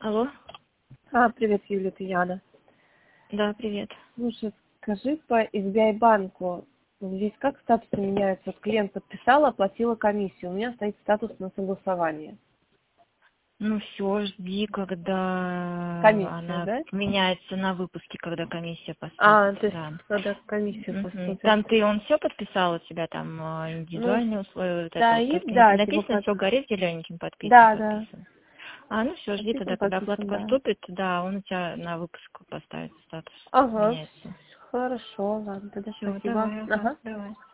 Алло? Привет, Юля, это Яна. Да, привет. Слушай, скажи по SBI банку, здесь как статусы меняются? Вот клиент подписал, оплатила комиссию, у меня стоит статус на согласование. Ну все, жди, когда Комиссия, она да? меняется на выпуске, когда комиссия поступит, То есть да. когда комиссия Мгм. поступит. Там он все подписал у тебя, там Ну, индивидуальные условия, вот это вот, стоит, то, что да, типа написано, все горит зелененьким, Да. подписан. Ну все, жди Подписан, тогда, когда оплата подписан, да. поступит, да, он у тебя на выпуск поставит статус, Ага, меняется. хорошо, ладно, тогда Все, спасибо. давай, ага, Ага. давай.